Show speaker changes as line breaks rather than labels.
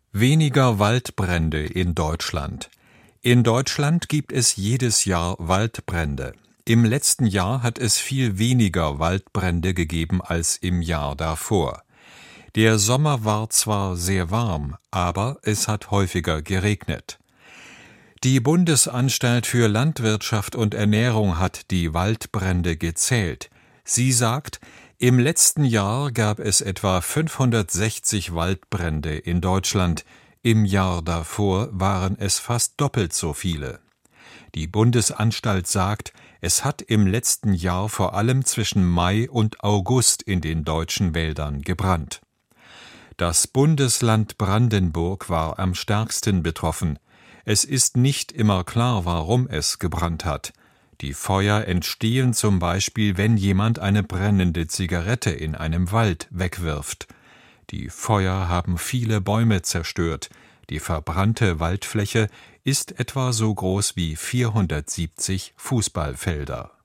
Weniger Waldbrände in Deutschland. In Deutschland gibt es jedes Jahr Waldbrände. Im letzten Jahr hat es viel weniger Waldbrände gegeben als im Jahr davor. Der Sommer war zwar sehr warm, aber es hat häufiger geregnet. Die Bundesanstalt für Landwirtschaft und Ernährung hat die Waldbrände gezählt. Sie sagt, im letzten Jahr gab es etwa 560 Waldbrände in Deutschland. Im Jahr davor waren es fast doppelt so viele. Die Bundesanstalt sagt, es hat im letzten Jahr vor allem zwischen Mai und August in den deutschen Wäldern gebrannt. Das Bundesland Brandenburg war am stärksten betroffen. Es ist nicht immer klar, warum es gebrannt hat. Die Feuer entstehen zum Beispiel, wenn jemand eine brennende Zigarette in einem Wald wegwirft. Die Feuer haben viele Bäume zerstört. Die verbrannte Waldfläche ist etwa so groß wie 470 Fußballfelder.